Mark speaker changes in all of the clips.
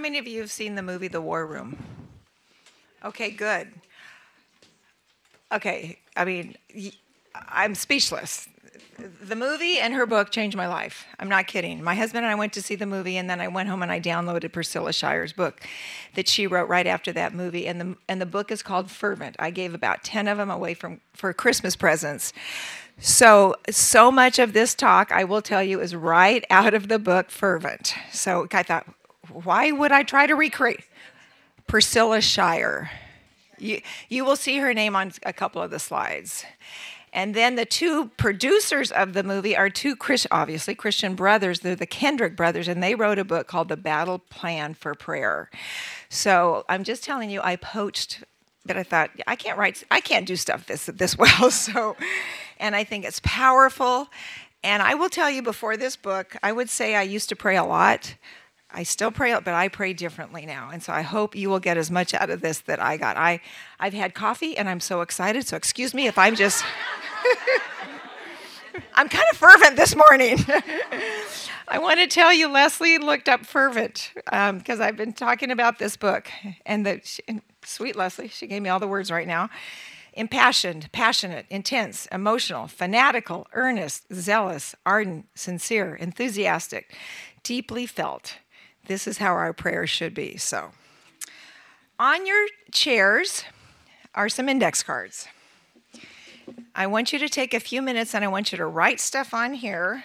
Speaker 1: many of you have seen the movie The War Room? Okay, good. Okay, I'm speechless. The movie and her book changed my life. I'm not kidding. My husband and I went to see the movie, and then I went home and I downloaded Priscilla Shire's book that she wrote right after that movie. And the book is called Fervent. I gave about 10 of them away for Christmas presents. So much of this talk, I will tell you, is right out of the book Fervent. So I thought, why would I try to recreate Priscilla Shire? You will see her name on a couple of the slides. And then the two producers of the movie are two obviously Christian brothers. They're the Kendrick brothers, and they wrote a book called The Battle Plan for Prayer. So I'm just telling you, I poached, but I thought, I can't do stuff this well. So, and I think it's powerful. And I will tell you, before this book, I would say I used to pray a lot. I still pray, but I pray differently now. And so I hope you will get as much out of this that I got. I've had coffee, and I'm so excited. So excuse me if I'm just... I'm kind of fervent this morning. I want to tell you, Leslie looked up fervent because I've been talking about this book. And sweet Leslie, she gave me all the words right now. Impassioned, passionate, intense, emotional, fanatical, earnest, zealous, ardent, sincere, enthusiastic, deeply felt. This is how our prayers should be. So, on your chairs are some index cards. I want you to take a few minutes and I want you to write stuff on here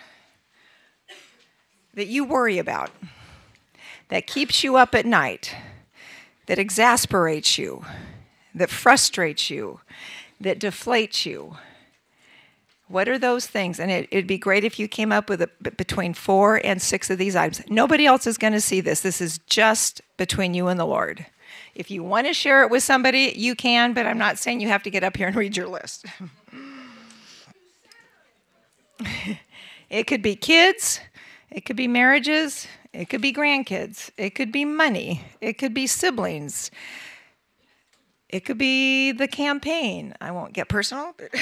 Speaker 1: that you worry about, that keeps you up at night, that exasperates you, that frustrates you, that deflates you. What are those things? And it'd be great if you came up with between 4 and 6 of these items. Nobody else is going to see this. This is just between you and the Lord. If you want to share it with somebody, you can, but I'm not saying you have to get up here and read your list. It could be kids. It could be marriages. It could be grandkids. It could be money. It could be siblings. It could be the campaign. I won't get personal, but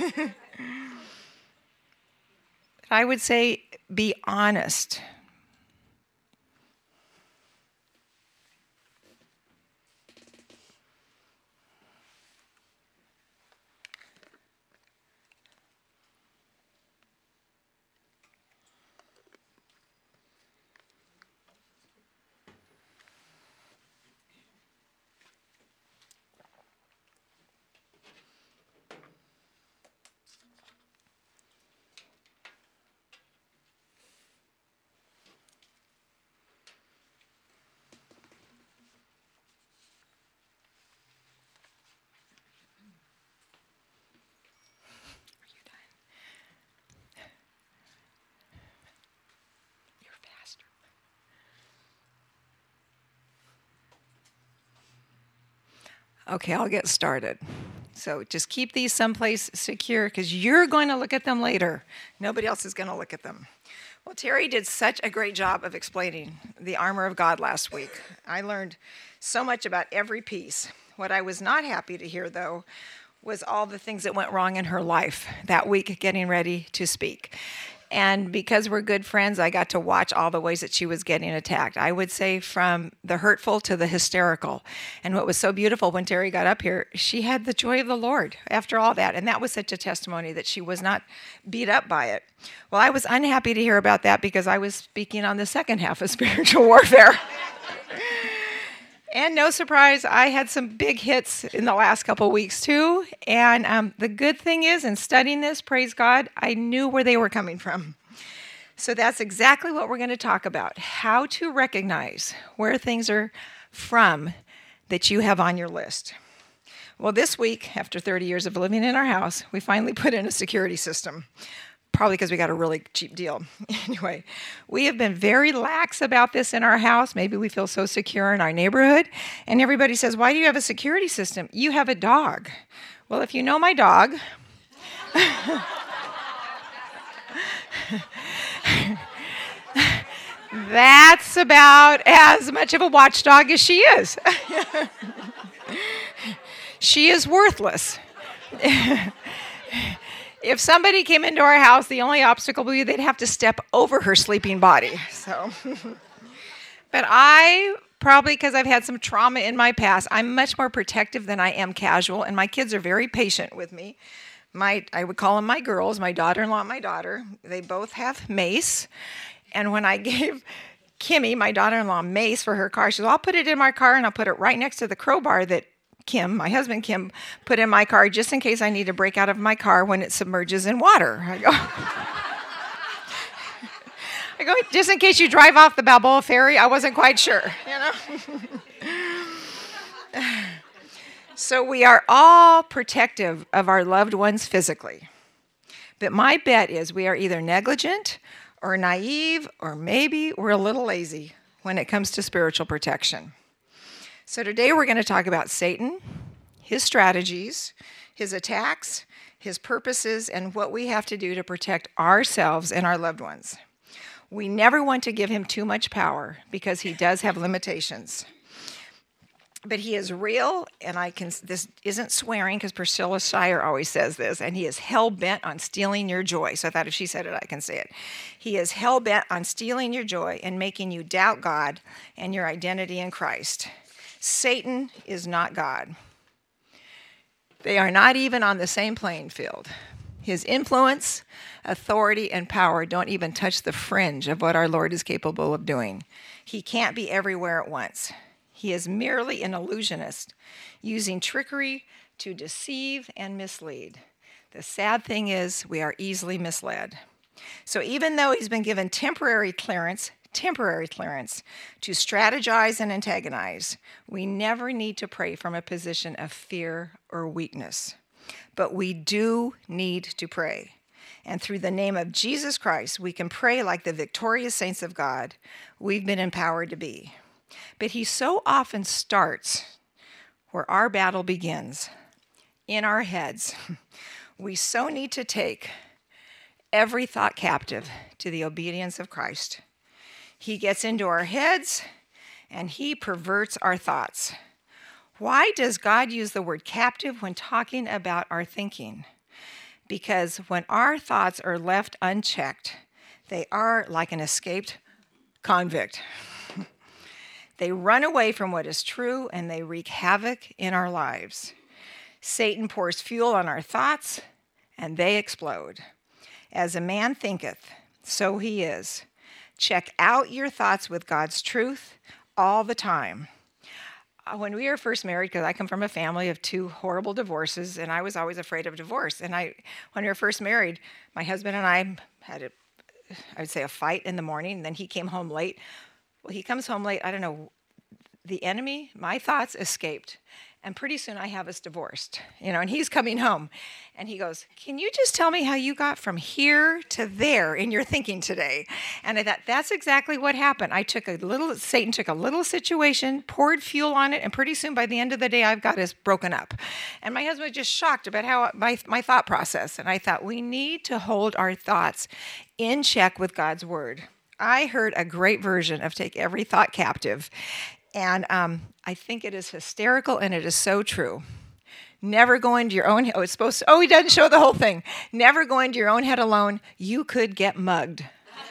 Speaker 1: I would say be honest. Okay, I'll get started. So just keep these someplace secure because you're going to look at them later. Nobody else is going to look at them. Well, Terry did such a great job of explaining the armor of God last week. I learned so much about every piece. What I was not happy to hear, though, was all the things that went wrong in her life that week getting ready to speak. And because we're good friends, I got to watch all the ways that she was getting attacked. I would say from the hurtful to the hysterical. And what was so beautiful when Terry got up here, she had the joy of the Lord after all that. And that was such a testimony that she was not beat up by it. Well, I was unhappy to hear about that because I was speaking on the second half of spiritual warfare. And no surprise, I had some big hits in the last couple of weeks too. And the good thing is, in studying this, praise God, I knew where they were coming from. So that's exactly what we're going to talk about, how to recognize where things are from that you have on your list. Well, this week, after 30 years of living in our house, we finally put in a security system. Probably because we got a really cheap deal. Anyway, we have been very lax about this in our house. Maybe we feel so secure in our neighborhood. And everybody says, why do you have a security system? You have a dog. Well, if you know my dog, that's about as much of a watchdog as she is. She is worthless. If somebody came into our house, the only obstacle would be they'd have to step over her sleeping body. So, but I probably because I've had some trauma in my past. I'm much more protective than I am casual, and my kids are very patient with me. I would call them my girls, my daughter-in-law and my daughter. They both have mace. And when I gave Kimmy, my daughter-in-law, mace for her car, she said, I'll put it in my car and I'll put it right next to the crowbar that Kim, my husband Kim, put in my car just in case I need to break out of my car when it submerges in water. I go, just in case you drive off the Balboa Ferry, I wasn't quite sure, So we are all protective of our loved ones physically. But my bet is we are either negligent or naive, or maybe we're a little lazy when it comes to spiritual protection. So today we're going to talk about Satan, his strategies, his attacks, his purposes, and what we have to do to protect ourselves and our loved ones. We never want to give him too much power because he does have limitations. But he is real, and this isn't swearing because Priscilla Shirer always says this, and he is hell-bent on stealing your joy. So I thought if she said it, I can say it. He is hell-bent on stealing your joy and making you doubt God and your identity in Christ. Satan is not God. They are not even on the same playing field. His influence, authority, and power don't even touch the fringe of what our Lord is capable of doing. He can't be everywhere at once. He is merely an illusionist, using trickery to deceive and mislead. The sad thing is, we are easily misled. So even though he's been given temporary clearance to strategize and antagonize, we never need to pray from a position of fear or weakness. But we do need to pray. And through the name of Jesus Christ, we can pray like the victorious saints of God we've been empowered to be. But he so often starts where our battle begins, in our heads. We so need to take every thought captive to the obedience of Christ. He gets into our heads and he perverts our thoughts. Why does God use the word captive when talking about our thinking? Because when our thoughts are left unchecked, they are like an escaped convict. They run away from what is true, and they wreak havoc in our lives. Satan pours fuel on our thoughts, and they explode. As a man thinketh, so he is. Check out your thoughts with God's truth all the time. When we were first married, because I come from a family of 2 horrible divorces, and I was always afraid of divorce. And when we were first married, my husband and I had a fight in the morning, and then he came home late. Well, he comes home late, I don't know, the enemy, my thoughts escaped. And pretty soon I have us divorced, and he's coming home. And he goes, can you just tell me how you got from here to there in your thinking today? And I thought, that's exactly what happened. Satan took a little situation, poured fuel on it, and pretty soon by the end of the day, I've got us broken up. And my husband was just shocked about how my thought process. And I thought, we need to hold our thoughts in check with God's word. I heard a great version of Take Every Thought Captive. And I think it is hysterical, and it is so true. Never go into your own... he doesn't show the whole thing. Never go into your own head alone. You could get mugged.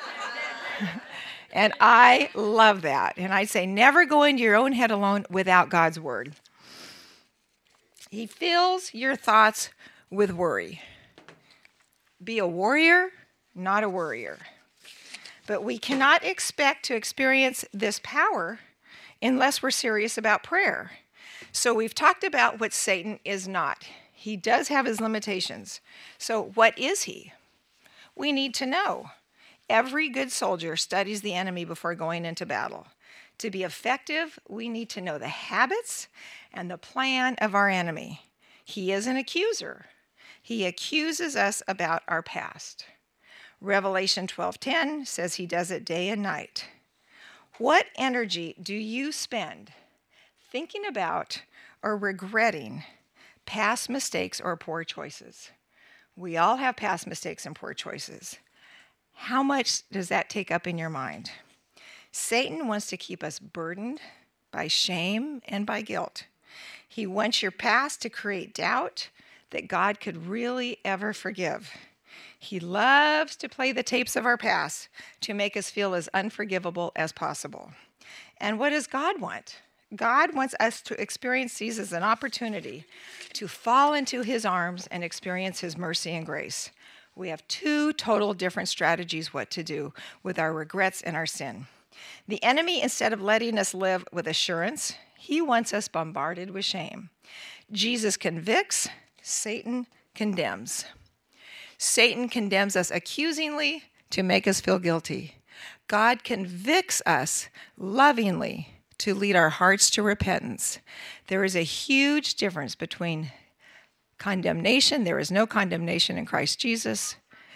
Speaker 1: And I love that. And I say, never go into your own head alone without God's word. He fills your thoughts with worry. Be a warrior, not a worrier. But we cannot expect to experience this power unless we're serious about prayer. So we've talked about what Satan is not. He does have his limitations. So what is he? We need to know. Every good soldier studies the enemy before going into battle. To be effective, we need to know the habits and the plan of our enemy. He is an accuser. He accuses us about our past. Revelation 12:10 says he does it day and night. What energy do you spend thinking about or regretting past mistakes or poor choices? We all have past mistakes and poor choices. How much does that take up in your mind? Satan wants to keep us burdened by shame and by guilt. He wants your past to create doubt that God could really ever forgive. He loves to play the tapes of our past to make us feel as unforgivable as possible. And what does God want? God wants us to experience these as an opportunity to fall into his arms and experience his mercy and grace. We have two total different strategies what to do with our regrets and our sin. The enemy, instead of letting us live with assurance, he wants us bombarded with shame. Jesus convicts, Satan condemns. Satan condemns us accusingly to make us feel guilty. God convicts us lovingly to lead our hearts to repentance. There is a huge difference between condemnation. There is no condemnation in Christ Jesus.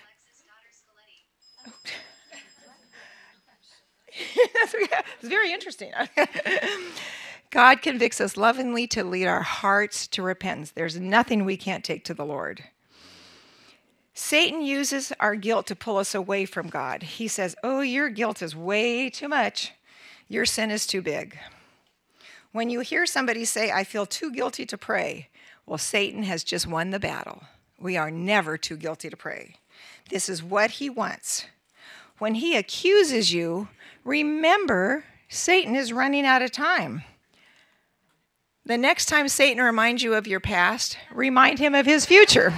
Speaker 1: It's very interesting. God convicts us lovingly to lead our hearts to repentance. There's nothing we can't take to the Lord. Satan uses our guilt to pull us away from God. He says, oh, your guilt is way too much. Your sin is too big. When you hear somebody say, I feel too guilty to pray, well, Satan has just won the battle. We are never too guilty to pray. This is what he wants. When he accuses you, remember, Satan is running out of time. The next time Satan reminds you of your past, remind him of his future.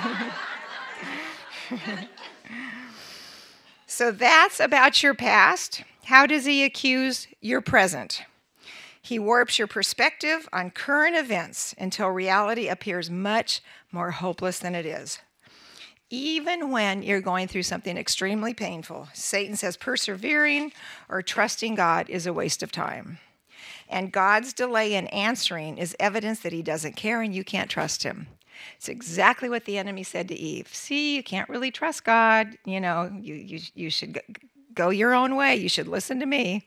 Speaker 1: So that's about your past. How does he accuse your present? He warps your perspective on current events until reality appears much more hopeless than it is. Even when you're going through something extremely painful, Satan says persevering or trusting God is a waste of time. And God's delay in answering is evidence that he doesn't care and you can't trust him. It's exactly what the enemy said to Eve. See, you can't really trust God. You should go your own way. You should listen to me.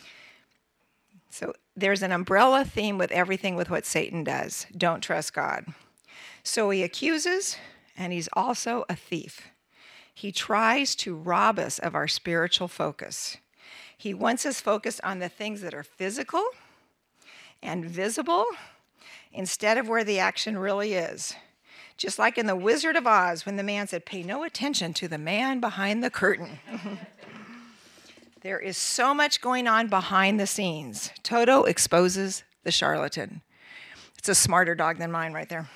Speaker 1: So there's an umbrella theme with everything with what Satan does. Don't trust God. So he accuses, and he's also a thief. He tries to rob us of our spiritual focus. He wants us focused on the things that are physical and visible instead of where the action really is. Just like in The Wizard of Oz when the man said, pay no attention to the man behind the curtain. There is so much going on behind the scenes. Toto exposes the charlatan. It's a smarter dog than mine right there.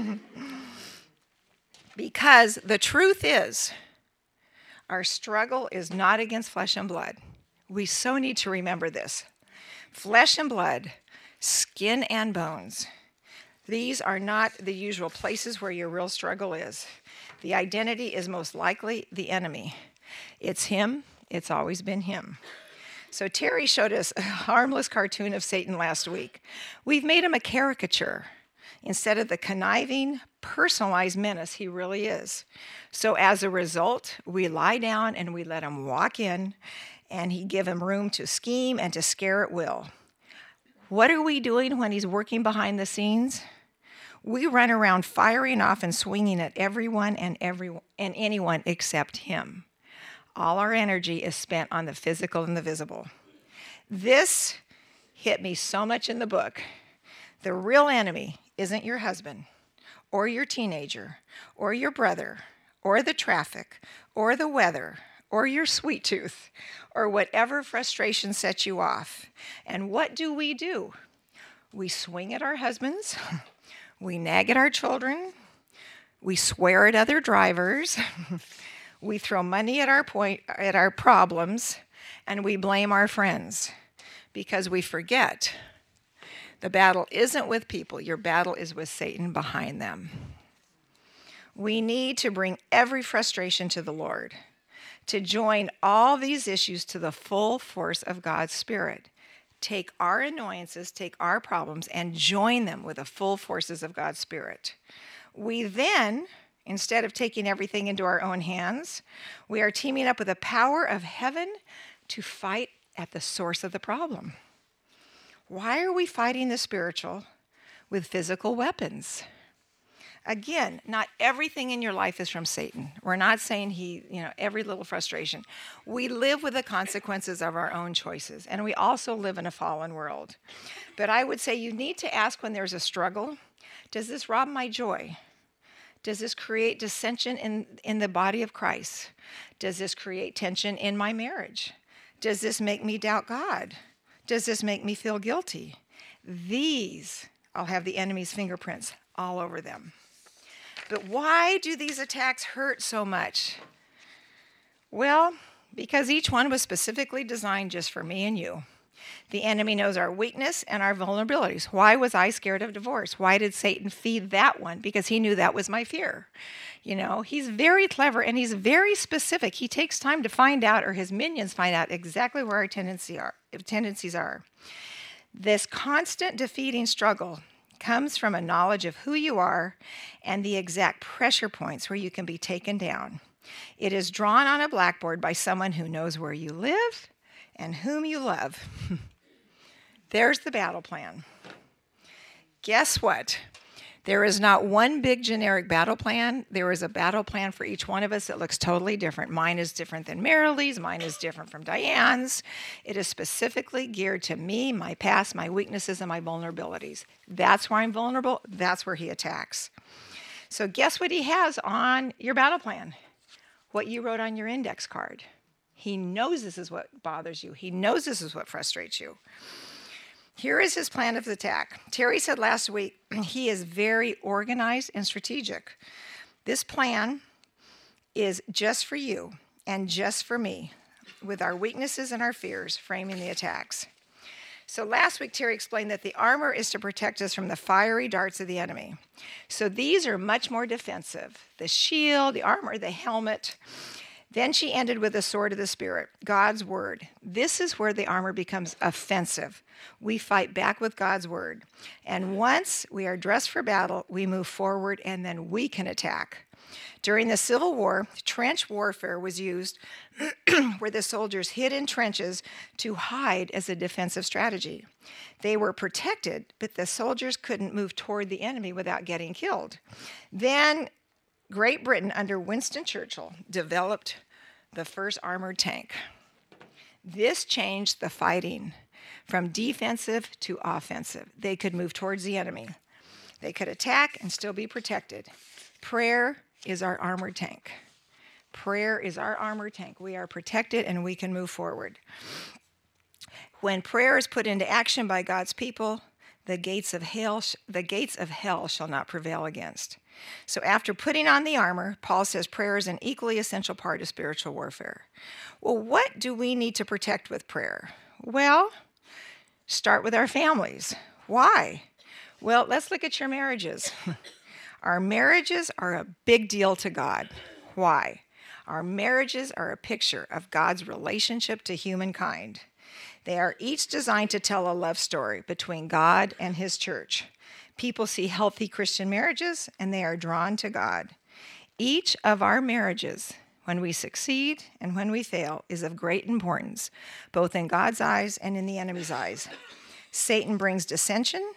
Speaker 1: Because the truth is, our struggle is not against flesh and blood. We so need to remember this. Flesh and blood, skin and bones. These are not the usual places where your real struggle is. The identity is most likely the enemy. It's him. It's always been him. So Terry showed us a harmless cartoon of Satan last week. We've made him a caricature instead of the conniving, personalized menace he really is. So as a result, we lie down and we let him walk in, and he give him room to scheme and to scare at will. What are we doing when he's working behind the scenes? We run around firing off and swinging at everyone and anyone except him. All our energy is spent on the physical and the visible. This hit me so much in the book. The real enemy isn't your husband or your teenager or your brother or the traffic or the weather or your sweet tooth or whatever frustration sets you off. And what do? We swing at our husbands. We nag at our children. We swear at other drivers. We throw money at our problems, and we blame our friends because we forget the battle isn't with people. Your battle is with Satan behind them. We need to bring every frustration to the Lord, to join all these issues to the full force of God's Spirit. Take our annoyances, take our problems, and join them with the full forces of God's Spirit. We then, instead of taking everything into our own hands, we are teaming up with the power of heaven to fight at the source of the problem. Why are we fighting the spiritual with physical weapons? Again, not everything in your life is from Satan. We're not saying every little frustration. We live with the consequences of our own choices, and we also live in a fallen world. But I would say you need to ask when there's a struggle, does this rob my joy? Does this create dissension in the body of Christ? Does this create tension in my marriage? Does this make me doubt God? Does this make me feel guilty? These, I'll have the enemy's fingerprints all over them. But why do these attacks hurt so much? Well, because each one was specifically designed just for me and you. The enemy knows our weakness and our vulnerabilities. Why was I scared of divorce? Why did Satan feed that one? Because he knew that was my fear. You know, he's very clever and he's very specific. He takes time to find out, or his minions find out exactly where our tendencies are. This constant defeating struggle comes from a knowledge of who you are and the exact pressure points where you can be taken down. It is drawn on a blackboard by someone who knows where you live and whom you love. There's the battle plan. Guess what? There is not one big generic battle plan. There is a battle plan for each one of us that looks totally different. Mine is different than Marilee's. Mine is different from Diane's. It is specifically geared to me, my past, my weaknesses, and my vulnerabilities. That's where I'm vulnerable. That's where he attacks. So guess what he has on your battle plan? What you wrote on your index card. He knows this is what bothers you. He knows this is what frustrates you. Here is his plan of attack. Terry said last week, he is very organized and strategic. This plan is just for you and just for me, with our weaknesses and our fears framing the attacks. So last week, Terry explained that the armor is to protect us from the fiery darts of the enemy. So these are much more defensive. The shield, the armor, the helmet. Then she ended with the sword of the Spirit, God's word. This is where the armor becomes offensive. We fight back with God's word. And once we are dressed for battle, we move forward and then we can attack. During the Civil War, trench warfare was used where the soldiers hid in trenches to hide as a defensive strategy. They were protected, but the soldiers couldn't move toward the enemy without getting killed. Then Great Britain, under Winston Churchill, developed the first armored tank. This changed the fighting from defensive to offensive. They could move towards the enemy. They could attack and still be protected. Prayer is our armored tank. Prayer is our armored tank. We are protected and we can move forward. When prayer is put into action by God's people, the gates of hell shall not prevail against. So after putting on the armor, Paul says prayer is an equally essential part of spiritual warfare. Well, what do we need to protect with prayer? Well, start with our families. Why? Well, let's look at your marriages. Our marriages are a big deal to God. Why? Our marriages are a picture of God's relationship to humankind. They are each designed to tell a love story between God and his church. People see healthy Christian marriages and they are drawn to God. Each of our marriages, when we succeed and when we fail, is of great importance, both in God's eyes and in the enemy's eyes. Satan brings dissension,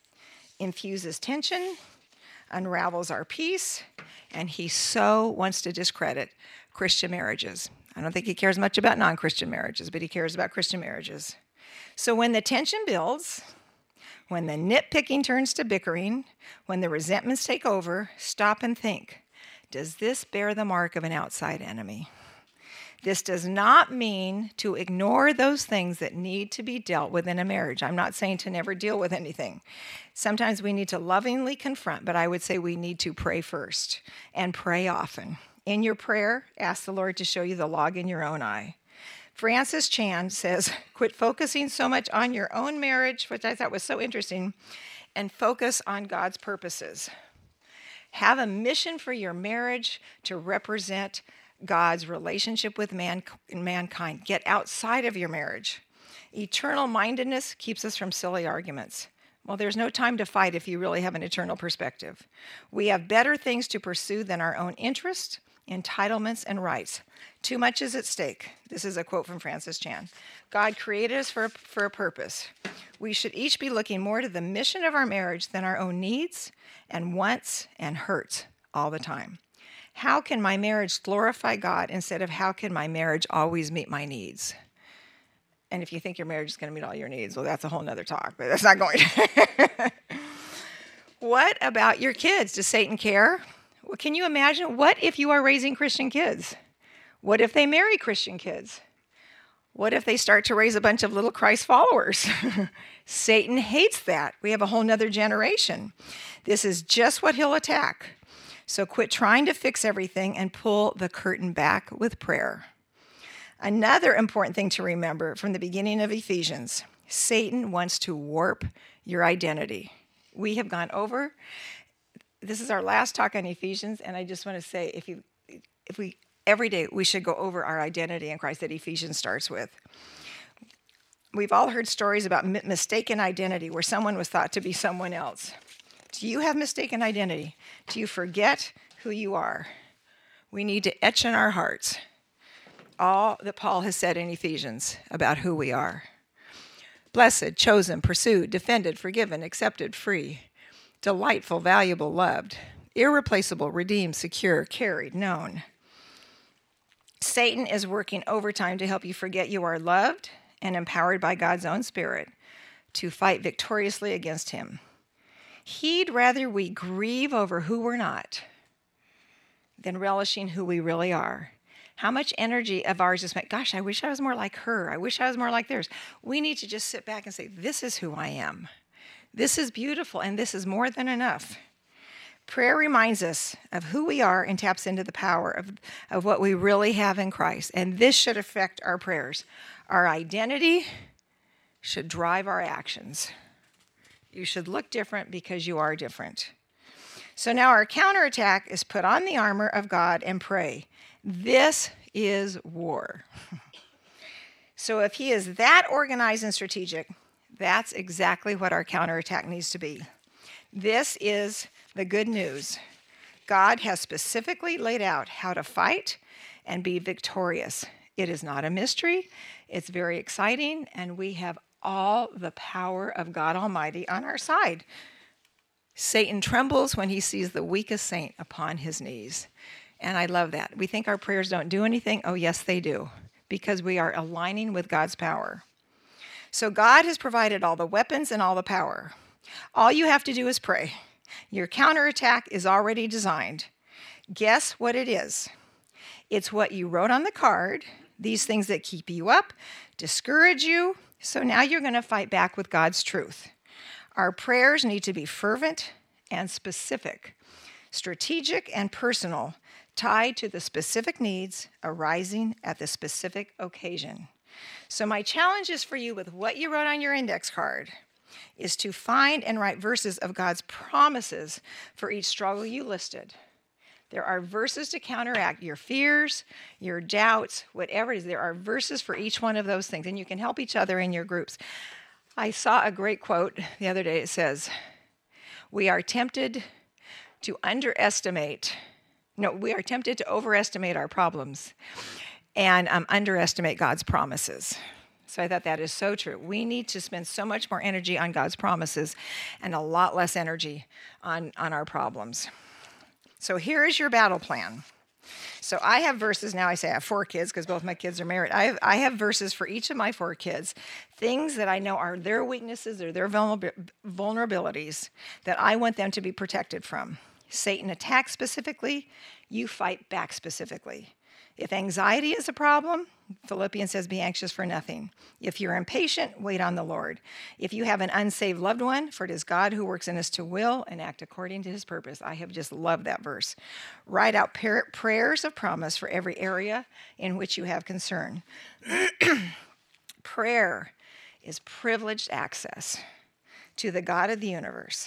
Speaker 1: infuses tension, unravels our peace, and he so wants to discredit Christian marriages. I don't think he cares much about non-Christian marriages, but he cares about Christian marriages. So when the tension builds, when the nitpicking turns to bickering, when the resentments take over, stop and think, does this bear the mark of an outside enemy? This does not mean to ignore those things that need to be dealt with in a marriage. I'm not saying to never deal with anything. Sometimes we need to lovingly confront, but I would say we need to pray first and pray often. In your prayer, ask the Lord to show you the log in your own eye. Francis Chan says, quit focusing so much on your own marriage, which I thought was so interesting, and focus on God's purposes. Have a mission for your marriage to represent God's relationship with mankind. Get outside of your marriage. Eternal mindedness keeps us from silly arguments. Well, there's no time to fight if you really have an eternal perspective. We have better things to pursue than our own interests, entitlements, and rights. Too much is at stake. This is a quote from Francis Chan. God created us for a purpose. We should each be looking more to the mission of our marriage than our own needs and wants and hurts all the time. How can my marriage glorify God instead of how can my marriage always meet my needs? And if you think your marriage is going to meet all your needs, well, that's a whole nother talk, but that's not going to. What about your kids? Does Satan care? Well, can you imagine? What if you are raising Christian kids? What if they marry Christian kids? What if they start to raise a bunch of little Christ followers? Satan hates that. We have a whole nother generation. This is just what he'll attack. So quit trying to fix everything and pull the curtain back with prayer. Another important thing to remember from the beginning of Ephesians, Satan wants to warp your identity. We have gone over, this is our last talk on Ephesians, and I just want to say, if we every day we should go over our identity in Christ that Ephesians starts with. We've all heard stories about mistaken identity where someone was thought to be someone else. Do you have mistaken identity? Do you forget who you are? We need to etch in our hearts all that Paul has said in Ephesians about who we are. Blessed, chosen, pursued, defended, forgiven, accepted, free, delightful, valuable, loved, irreplaceable, redeemed, secure, carried, known. Satan is working overtime to help you forget you are loved and empowered by God's own Spirit to fight victoriously against him. He'd rather we grieve over who we're not than relishing who we really are. How much energy of ours is spent, gosh, I wish I was more like her. I wish I was more like theirs. We need to just sit back and say, this is who I am. This is beautiful, and this is more than enough. Prayer reminds us of who we are and taps into the power of what we really have in Christ. And this should affect our prayers. Our identity should drive our actions. You should look different because you are different. So now our counterattack is put on the armor of God and pray. This is war. So if he is that organized and strategic, that's exactly what our counterattack needs to be. This is the good news. God has specifically laid out how to fight and be victorious. It is not a mystery. It's very exciting, and we have all the power of God Almighty on our side. Satan trembles when he sees the weakest saint upon his knees. And I love that. We think our prayers don't do anything. Oh, yes, they do, because we are aligning with God's power. So God has provided all the weapons and all the power. All you have to do is pray. Your counterattack is already designed. Guess what it is? It's what you wrote on the card, these things that keep you up, discourage you. So now you're going to fight back with God's truth. Our prayers need to be fervent and specific, strategic and personal, tied to the specific needs arising at the specific occasion. So my challenge is for you with what you wrote on your index card is to find and write verses of God's promises for each struggle you listed. There are verses to counteract your fears, your doubts, whatever it is. There are verses for each one of those things, and you can help each other in your groups. I saw a great quote the other day. It says, we are tempted to overestimate our problems and underestimate God's promises. So I thought that is so true. We need to spend so much more energy on God's promises and a lot less energy on our problems. So here is your battle plan. So I have verses now. I say I have 4 kids because both my kids are married. I have verses for each of my 4 kids, things that I know are their weaknesses or their vulnerabilities that I want them to be protected from. Satan attacks specifically, you fight back specifically. If anxiety is a problem, Philippians says, be anxious for nothing. If you're impatient, wait on the Lord. If you have an unsaved loved one, for it is God who works in us to will and act according to his purpose. I have just loved that verse. Write out prayers of promise for every area in which you have concern. Prayer is privileged access to the God of the universe.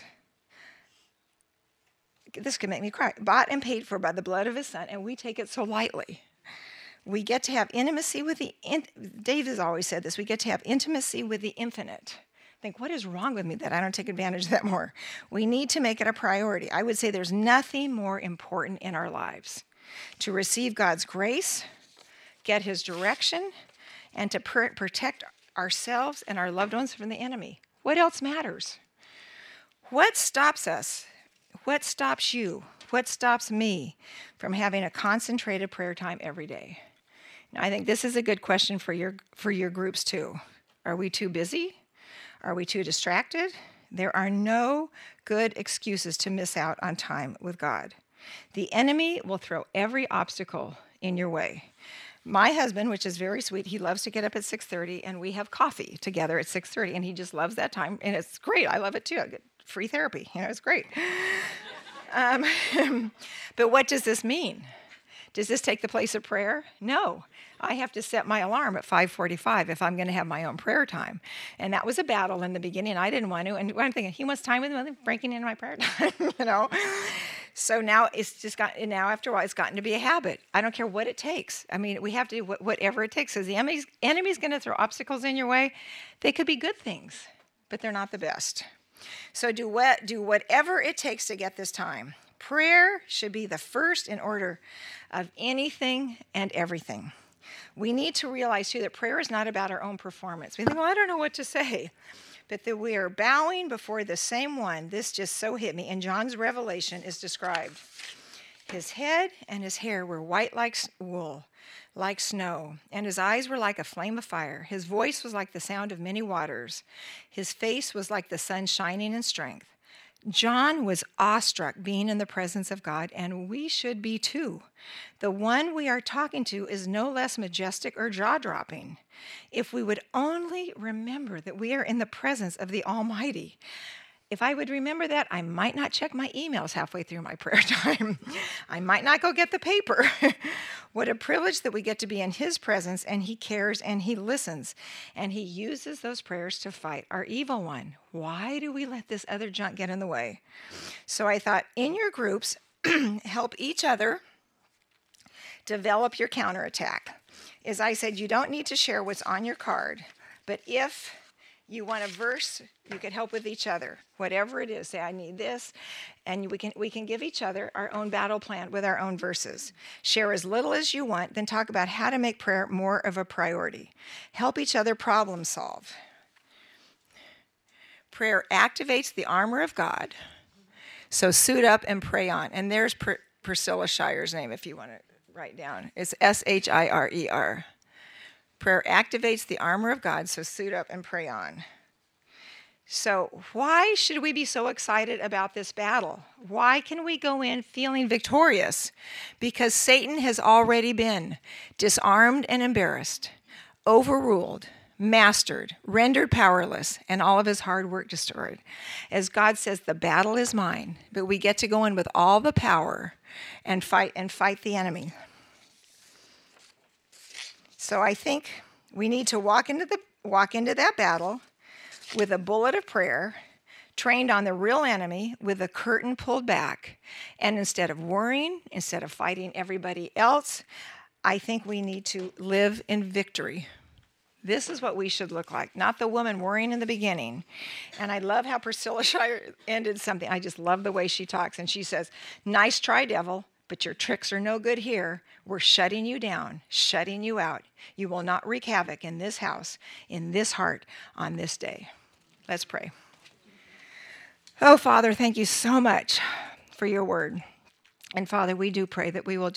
Speaker 1: This could make me cry. Bought and paid for by the blood of his son, and we take it so lightly. We get to have intimacy with Dave has always said this, we get to have intimacy with the infinite. Think, what is wrong with me that I don't take advantage of that more? We need to make it a priority. I would say there's nothing more important in our lives to receive God's grace, get his direction, and to protect ourselves and our loved ones from the enemy. What else matters? What stops us? What stops you? What stops me from having a concentrated prayer time every day? Now, I think this is a good question for your groups too. Are we too busy? Are we too distracted? There are no good excuses to miss out on time with God. The enemy will throw every obstacle in your way. My husband, which is very sweet, he loves to get up at 6:30, and we have coffee together at 6:30, and he just loves that time, and it's great. I love it too. I get free therapy. It's great. Um, but what does this mean? Does this take the place of prayer? No. I have to set my alarm at 5:45 if I'm going to have my own prayer time. And that was a battle in the beginning. I didn't want to. And I'm thinking, he wants time with me, breaking into my prayer time, So now now after a while, it's gotten to be a habit. I don't care what it takes. I mean, we have to do whatever it takes. Because the enemy's going to throw obstacles in your way. They could be good things, but they're not the best. So do whatever it takes to get this time. Prayer should be the first in order of anything and everything. We need to realize, too, that prayer is not about our own performance. We think, well, I don't know what to say. But that we are bowing before the same one. This just so hit me. In John's Revelation is described. His head and his hair were white like wool, like snow, and his eyes were like a flame of fire. His voice was like the sound of many waters. His face was like the sun shining in strength. John was awestruck being in the presence of God, and we should be too. The one we are talking to is no less majestic or jaw-dropping. If we would only remember that we are in the presence of the Almighty. If I would remember that, I might not check my emails halfway through my prayer time. I might not go get the paper. What a privilege that we get to be in his presence, and he cares and he listens. And he uses those prayers to fight our evil one. Why do we let this other junk get in the way? So I thought, in your groups, help each other develop your counterattack. As I said, you don't need to share what's on your card, but if you want a verse, you can help with each other. Whatever it is, say, I need this. And we can give each other our own battle plan with our own verses. Share as little as you want, then talk about how to make prayer more of a priority. Help each other problem solve. Prayer activates the armor of God. So suit up and pray on. And there's Priscilla Shire's name if you want to write down. It's Shirer. Prayer activates the armor of God, so suit up and pray on. So why should we be so excited about this battle? Why can we go in feeling victorious? Because Satan has already been disarmed and embarrassed, overruled, mastered, rendered powerless, and all of his hard work destroyed. As God says, the battle is mine, but we get to go in with all the power and fight the enemy. So I think we need to walk into that battle with a bullet of prayer, trained on the real enemy with the curtain pulled back. And instead of worrying, instead of fighting everybody else, I think we need to live in victory. This is what we should look like, not the woman worrying in the beginning. And I love how Priscilla Shirer ended something. I just love the way she talks. And she says, nice try, devil. But your tricks are no good here. We're shutting you down, shutting you out. You will not wreak havoc in this house, in this heart, on this day. Let's pray. Oh, Father, thank you so much for your word. And Father, we do pray that we will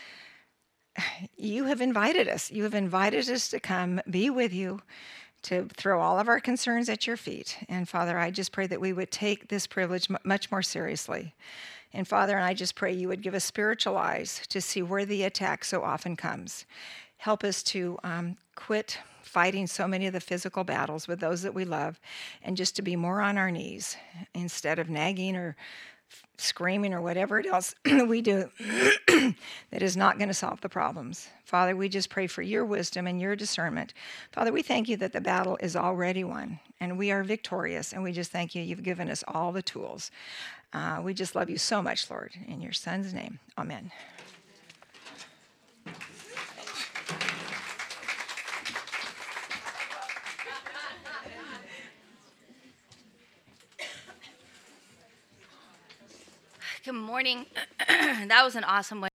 Speaker 1: you have invited us. You have invited us to come be with you, to throw all of our concerns at your feet. And Father, I just pray that we would take this privilege much more seriously. And Father, I just pray you would give us spiritual eyes to see where the attack so often comes. Help us to quit fighting so many of the physical battles with those that we love, and just to be more on our knees instead of nagging or screaming or whatever else we do that is not going to solve the problems. Father, we just pray for your wisdom and your discernment. Father, we thank you that the battle is already won and we are victorious, and we just thank you. You've given us all the tools. We just love you so much, Lord. In your Son's name, amen.
Speaker 2: Good morning. That was an awesome way.